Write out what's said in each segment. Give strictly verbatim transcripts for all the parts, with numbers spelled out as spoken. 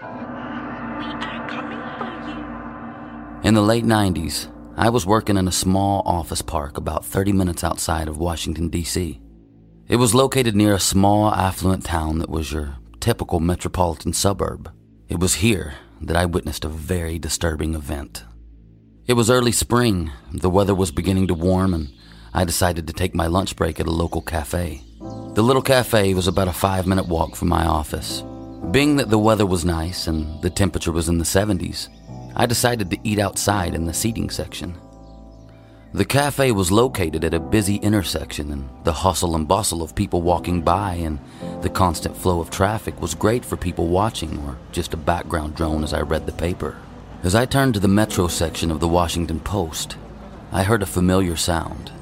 We are coming for you. In the late nineties, I was working in a small office park about thirty minutes outside of Washington, D C It was located near a small, affluent town that was your typical metropolitan suburb. It was here that I witnessed a very disturbing event. It was early spring, the weather was beginning to warm, and I decided to take my lunch break at a local cafe. The little cafe was about a five-minute walk from my office. Being that the weather was nice and the temperature was in the seventies, I decided to eat outside in the seating section. The cafe was located at a busy intersection, and the hustle and bustle of people walking by and the constant flow of traffic was great for people watching or just a background drone as I read the paper. As I turned to the metro section of the Washington Post, I heard a familiar sound.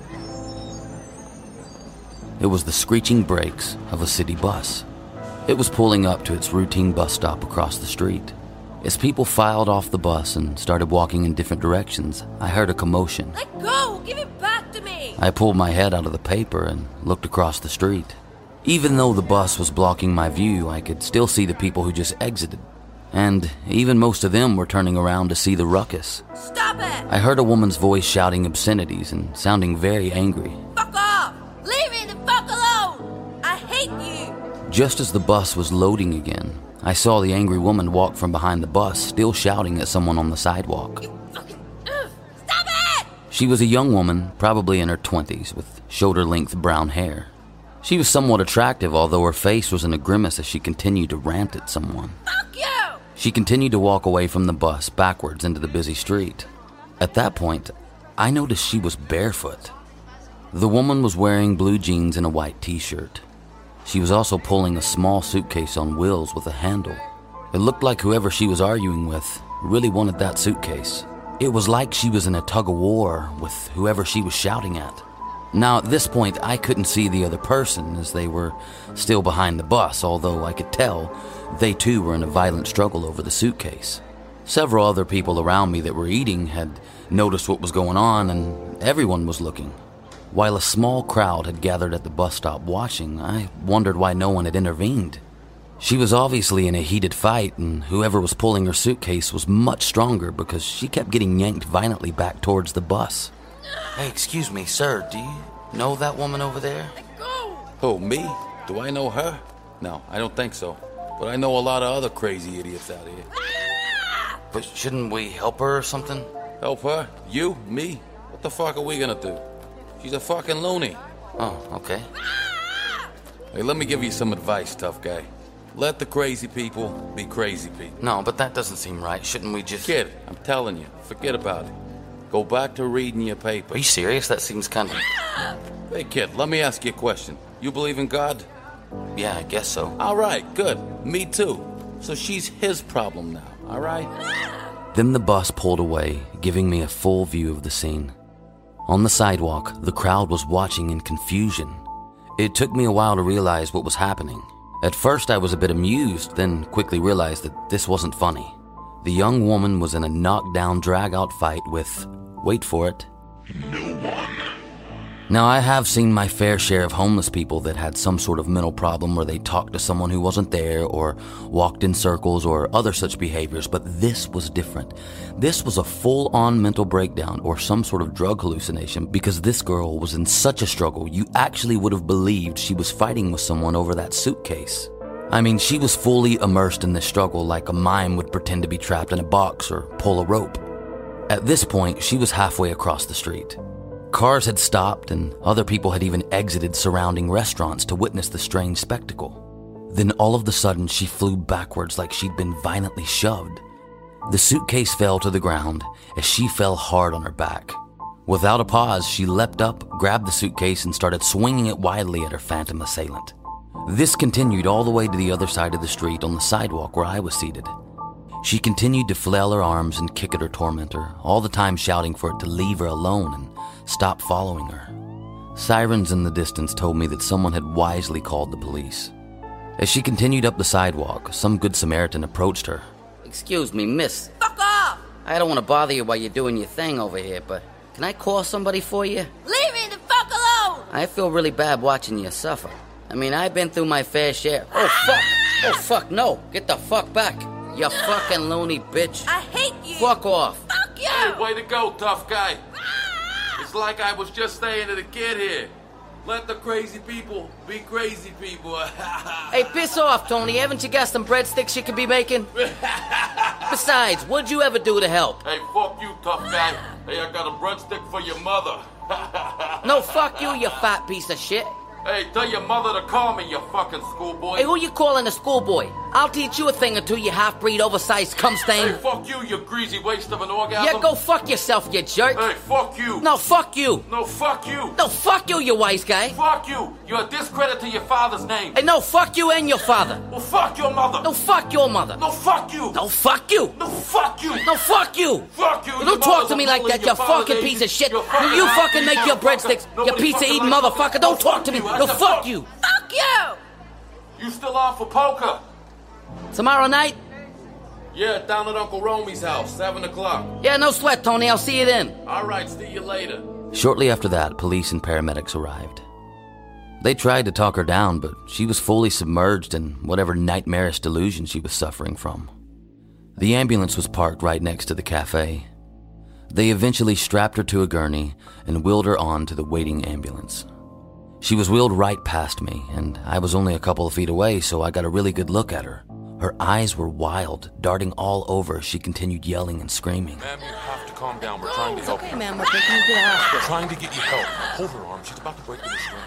It was the screeching brakes of a city bus. It was pulling up to its routine bus stop across the street. As people filed off the bus and started walking in different directions, I heard a commotion. Let go! Give it back to me! I pulled my head out of the paper and looked across the street. Even though the bus was blocking my view, I could still see the people who just exited. And even most of them were turning around to see the ruckus. Stop it! I heard a woman's voice shouting obscenities and sounding very angry. Fuck off! Leave me the fuck alone! I hate you! Just as the bus was loading again, I saw the angry woman walk from behind the bus, still shouting at someone on the sidewalk. You fucking... Ugh, stop it! She was a young woman, probably in her twenties, with shoulder-length brown hair. She was somewhat attractive, although her face was in a grimace as she continued to rant at someone. Fuck you! She continued to walk away from the bus, backwards into the busy street. At that point, I noticed she was barefoot. The woman was wearing blue jeans and a white t-shirt. She was also pulling a small suitcase on wheels with a handle. It looked like whoever she was arguing with really wanted that suitcase. It was like she was in a tug-of-war with whoever she was shouting at. Now, at this point, I couldn't see the other person as they were still behind the bus, although I could tell they too were in a violent struggle over the suitcase. Several other people around me that were eating had noticed what was going on, and everyone was looking. While a small crowd had gathered at the bus stop watching, I wondered why no one had intervened. She was obviously in a heated fight, and whoever was pulling her suitcase was much stronger because she kept getting yanked violently back towards the bus. Hey, excuse me, sir, do you know that woman over there? Let go! Who, me? Do I know her? No, I don't think so. But I know a lot of other crazy idiots out here. Ah! But shouldn't we help her or something? Help her? You? Me? What the fuck are we gonna do? She's a fucking loony. Oh, okay. Hey, let me give you some advice, tough guy. Let the crazy people be crazy people. No, but that doesn't seem right. Shouldn't we just... Kid, I'm telling you, forget about it. Go back to reading your paper. Are you serious? That seems kind of... Hey, kid, let me ask you a question. You believe in God? Yeah, I guess so. All right, good. Me too. So she's his problem now, all right? Then the bus pulled away, giving me a full view of the scene. On the sidewalk, the crowd was watching in confusion. It took me a while to realize what was happening. At first, I was a bit amused, then quickly realized that this wasn't funny. The young woman was in a knockdown, drag-out fight with, wait for it, No one. Now, I have seen my fair share of homeless people that had some sort of mental problem where they talked to someone who wasn't there or walked in circles or other such behaviors, but this was different. This was a full-on mental breakdown or some sort of drug hallucination because this girl was in such a struggle you actually would have believed she was fighting with someone over that suitcase. I mean, she was fully immersed in this struggle like a mime would pretend to be trapped in a box or pull a rope. At this point, she was halfway across the street. Cars had stopped and other people had even exited surrounding restaurants to witness the strange spectacle. Then all of a sudden she flew backwards like she'd been violently shoved. The suitcase fell to the ground as she fell hard on her back. Without a pause, she leapt up, grabbed the suitcase and started swinging it wildly at her phantom assailant. This continued all the way to the other side of the street on the sidewalk where I was seated. She continued to flail her arms and kick at her tormentor, all the time shouting for it to leave her alone and stop following her. Sirens in the distance told me that someone had wisely called the police. As she continued up the sidewalk, some good Samaritan approached her. Excuse me, miss. Fuck off! I don't want to bother you while you're doing your thing over here, but can I call somebody for you? Leave me the fuck alone! I feel really bad watching you suffer. I mean, I've been through my fair share. Oh, fuck! Oh, fuck, no! Get the fuck back! You fucking loony bitch. I hate you. Fuck off. Fuck you. Hey, way to go, tough guy. It's like I was just saying to the kid here. Let the crazy people be crazy people. Hey, piss off, Tony. Haven't you got some breadsticks you could be making? Besides, what'd you ever do to help? Hey, fuck you, tough guy. Hey, I got a breadstick for your mother. No, fuck you, you fat piece of shit. Hey, tell your mother to call me, you fucking schoolboy. Hey, who you calling a schoolboy? I'll teach you a thing or two, you half-breed, oversized cum stain. Hey, fuck you, you greasy waste of an orgasm. Yeah, go fuck yourself, you jerk. Hey, fuck you. No, fuck you. No, fuck you. No, fuck you, you wise guy. Fuck you. You're a discredit to your father's name. Hey, no, fuck you and your father. Well, fuck your mother. No, fuck your mother. No, fuck you. No, fuck you. No, fuck you. No, fuck you. Fuck you. Don't Your talk mother's to me a like bully, that, you your father's fucking Asian, piece of shit. you're Will you fucking fucking make your motherfucker. breadsticks, you Nobody pizza-eating fucking likes motherfucker. you. Don't talk to me. you. I No, said fuck you. Fuck you. You still on for poker? Tomorrow night? Yeah, down at Uncle Romy's house, seven o'clock. Yeah, no sweat, Tony. I'll see you then. All right, see you later. Shortly after that, police and paramedics arrived. They tried to talk her down, but she was fully submerged in whatever nightmarish delusion she was suffering from. The ambulance was parked right next to the cafe. They eventually strapped her to a gurney and wheeled her on to the waiting ambulance. She was wheeled right past me, and I was only a couple of feet away, so I got a really good look at her. Her eyes were wild, darting all over as she continued yelling and screaming. Ma'am, you have to calm down. We're trying to help Okay, you. ma'am, we're taking you to the hospital. We're trying to get you help. Hold her arm. She's about to break the restraint.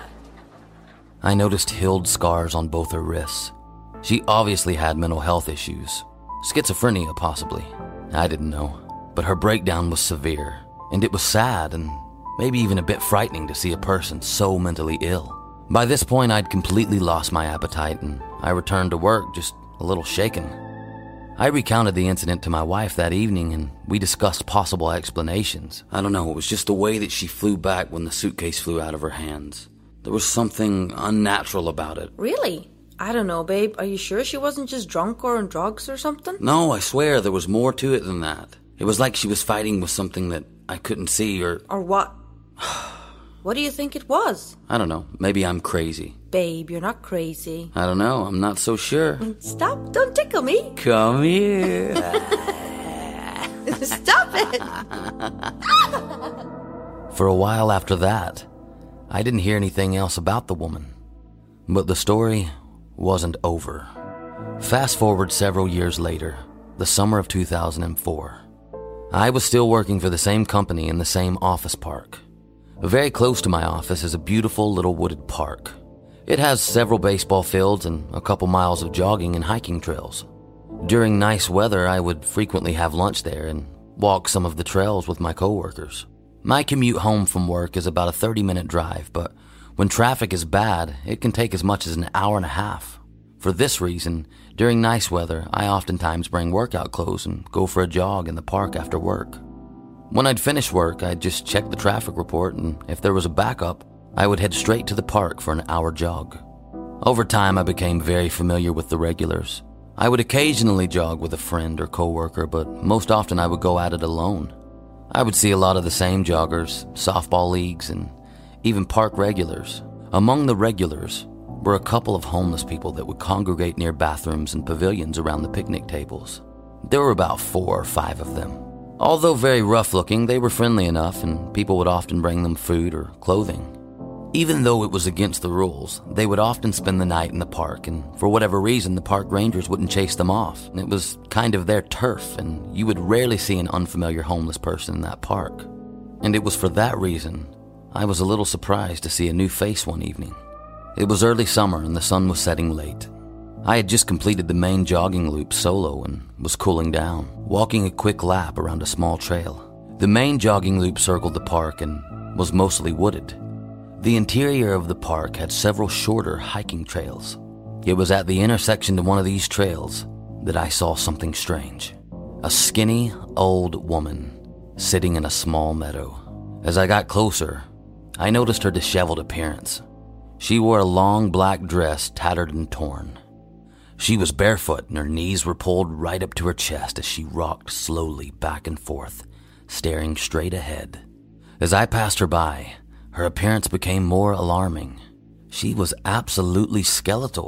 I noticed healed scars on both her wrists. She obviously had mental health issues. Schizophrenia, possibly. I didn't know. But her breakdown was severe, and it was sad and maybe even a bit frightening to see a person so mentally ill. By this point, I'd completely lost my appetite, and I returned to work just a little shaken. I recounted the incident to my wife that evening, and we discussed possible explanations. I don't know, it was just the way that she flew back when the suitcase flew out of her hands. There was something unnatural about it. Really? I don't know, babe. Are you sure she wasn't just drunk or on drugs or something? No, I swear there was more to it than that. It was like she was fighting with something that I couldn't see or... Or what? What do you think it was? I don't know. Maybe I'm crazy. Babe, you're not crazy. I don't know. I'm not so sure. Stop. Don't tickle me. Come here. Stop it. For a while after that, I didn't hear anything else about the woman. But the story wasn't over. Fast forward several years later, the summer of two thousand four. I was still working for the same company in the same office park. Very close to my office is a beautiful little wooded park. It has several baseball fields and a couple miles of jogging and hiking trails. During nice weather, I would frequently have lunch there and walk some of the trails with my coworkers. My commute home from work is about a thirty-minute drive, but when traffic is bad, it can take as much as an hour and a half. For this reason, during nice weather, I oftentimes bring workout clothes and go for a jog in the park after work. When I'd finish work, I'd just check the traffic report, and if there was a backup, I would head straight to the park for an hour jog. Over time, I became very familiar with the regulars. I would occasionally jog with a friend or coworker, but most often I would go at it alone. I would see a lot of the same joggers, softball leagues, and even park regulars. Among the regulars were a couple of homeless people that would congregate near bathrooms and pavilions around the picnic tables. There were about four or five of them. Although very rough-looking, they were friendly enough, and people would often bring them food or clothing. Even though it was against the rules, they would often spend the night in the park, and for whatever reason, the park rangers wouldn't chase them off. It was kind of their turf, and you would rarely see an unfamiliar homeless person in that park. And it was for that reason I was a little surprised to see a new face one evening. It was early summer, and the sun was setting late. I had just completed the main jogging loop solo and was cooling down, walking a quick lap around a small trail. The main jogging loop circled the park and was mostly wooded. The interior of the park had several shorter hiking trails. It was at the intersection to one of these trails that I saw something strange. A skinny, old woman sitting in a small meadow. As I got closer, I noticed her disheveled appearance. She wore a long black dress, tattered and torn. She was barefoot and her knees were pulled right up to her chest as she rocked slowly back and forth, staring straight ahead. As I passed her by, her appearance became more alarming. She was absolutely skeletal.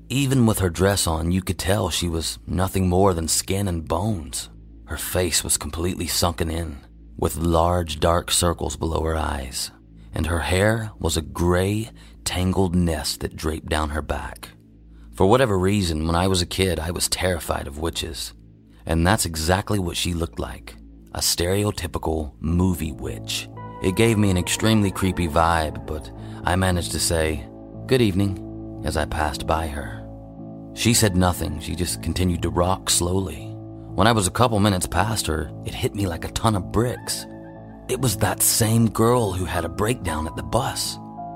Even with her dress on, you could tell she was nothing more than skin and bones. Her face was completely sunken in, with large dark circles below her eyes, and her hair was a gray, tangled nest that draped down her back. For whatever reason, when I was a kid, I was terrified of witches, and that's exactly what she looked like, a stereotypical movie witch. It gave me an extremely creepy vibe, but I managed to say, "Good evening," as I passed by her. She said nothing, she just continued to rock slowly. When I was a couple minutes past her, it hit me like a ton of bricks. It was that same girl who had a breakdown at the bus.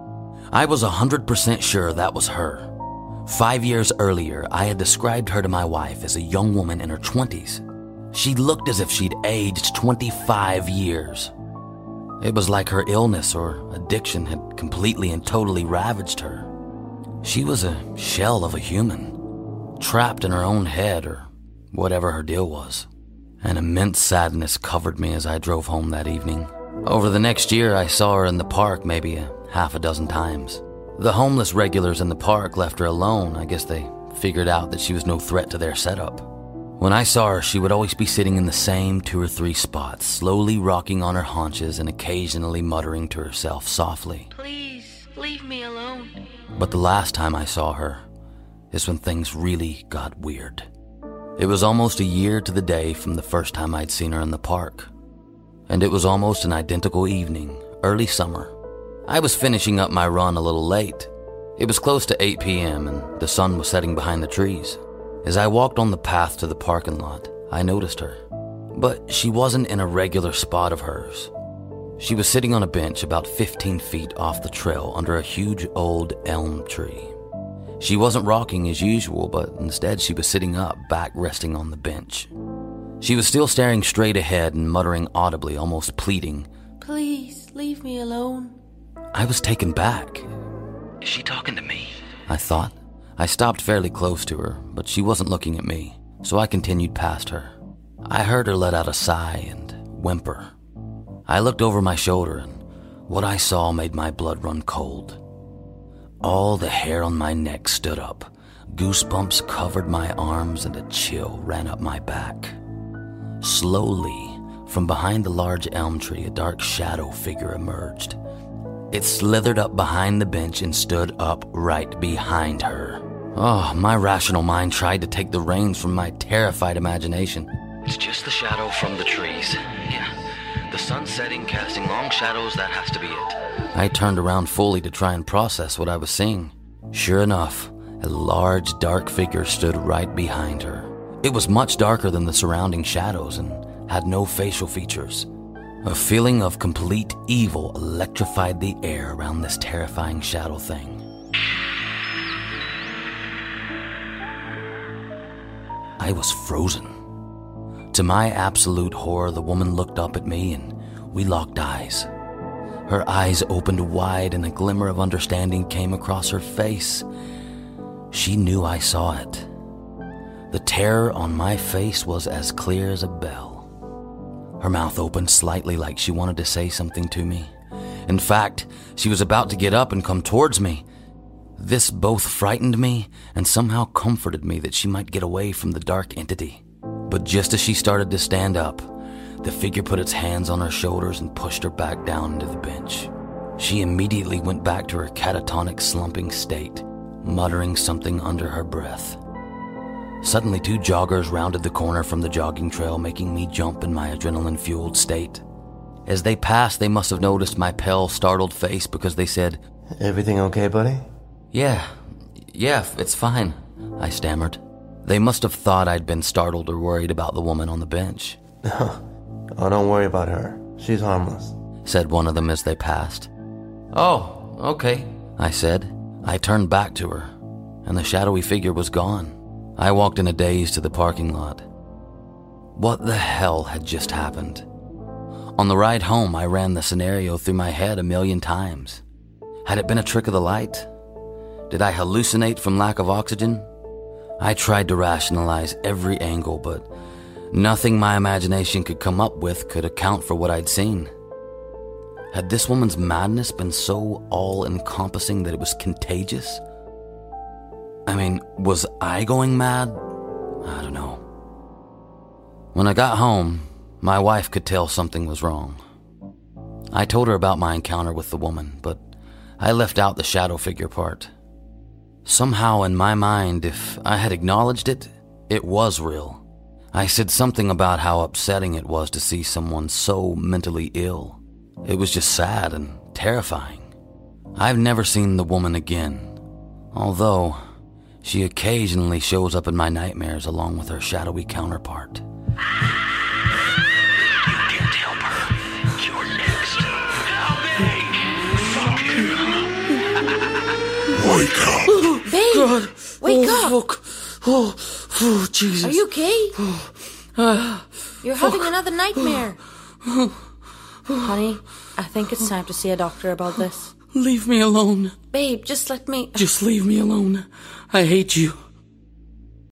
I was one hundred percent sure that was her. Five years earlier, I had described her to my wife as a young woman in her twenties. She looked as if she'd aged twenty-five years. It was like her illness or addiction had completely and totally ravaged her. She was a shell of a human, trapped in her own head or whatever her deal was. An immense sadness covered me as I drove home that evening. Over the next year, I saw her in the park maybe a half a dozen times. The homeless regulars in the park left her alone. I guess they figured out that she was no threat to their setup. When I saw her, she would always be sitting in the same two or three spots, slowly rocking on her haunches and occasionally muttering to herself softly. Please, leave me alone. But the last time I saw her is when things really got weird. It was almost a year to the day from the first time I'd seen her in the park. And it was almost an identical evening, early summer. I was finishing up my run a little late. It was close to eight p.m. and the sun was setting behind the trees. As I walked on the path to the parking lot, I noticed her. But she wasn't in a regular spot of hers. She was sitting on a bench about fifteen feet off the trail under a huge old elm tree. She wasn't rocking as usual, but instead she was sitting up, back resting on the bench. She was still staring straight ahead and muttering audibly, almost pleading, Please, leave me alone. I was taken back. Is she talking to me? I thought. I stopped fairly close to her, but she wasn't looking at me, so I continued past her. I heard her let out a sigh and whimper. I looked over my shoulder, and what I saw made my blood run cold. All the hair on my neck stood up, goosebumps covered my arms, and a chill ran up my back. Slowly, from behind the large elm tree, a dark shadow figure emerged. It slithered up behind the bench and stood up right behind her. Oh, my rational mind tried to take the reins from my terrified imagination. It's just the shadow from the trees. Yeah, the sun setting, casting long shadows, that has to be it. I turned around fully to try and process what I was seeing. Sure enough, a large, dark figure stood right behind her. It was much darker than the surrounding shadows and had no facial features. A feeling of complete evil electrified the air around this terrifying shadow thing. I was frozen. To my absolute horror, the woman looked up at me and we locked eyes. Her eyes opened wide and a glimmer of understanding came across her face. She knew I saw it. The terror on my face was as clear as a bell. Her mouth opened slightly like she wanted to say something to me. In fact, she was about to get up and come towards me. This both frightened me and somehow comforted me that she might get away from the dark entity. But just as she started to stand up, the figure put its hands on her shoulders and pushed her back down into the bench. She immediately went back to her catatonic slumping state, muttering something under her breath. Suddenly, two joggers rounded the corner from the jogging trail, making me jump in my adrenaline-fueled state. As they passed, they must have noticed my pale, startled face because they said, Everything okay, buddy? Yeah, yeah, it's fine, I stammered. They must have thought I'd been startled or worried about the woman on the bench. Oh, don't worry about her. She's harmless, said one of them as they passed. Oh, okay, I said. I turned back to her, and the shadowy figure was gone. I walked in a daze to the parking lot. What the hell had just happened? On the ride home, I ran the scenario through my head a million times. Had it been a trick of the light? Did I hallucinate from lack of oxygen? I tried to rationalize every angle, but nothing my imagination could come up with could account for what I'd seen. Had this woman's madness been so all-encompassing that it was contagious? I mean, was I going mad? I don't know. When I got home, my wife could tell something was wrong. I told her about my encounter with the woman, but I left out the shadow figure part. Somehow in my mind, if I had acknowledged it, it was real. I said something about how upsetting it was to see someone so mentally ill. It was just sad and terrifying. I've never seen the woman again, although she occasionally shows up in my nightmares along with her shadowy counterpart. You didn't help her. You're next. Help me! Wake up! Babe! God. Wake oh, up! Fuck. Oh, oh, Jesus. Are you okay? Uh, You're fuck. having another nightmare. Honey, I think it's time to see a doctor about this. Leave me alone. Babe, just let me... Just leave me alone. I hate you.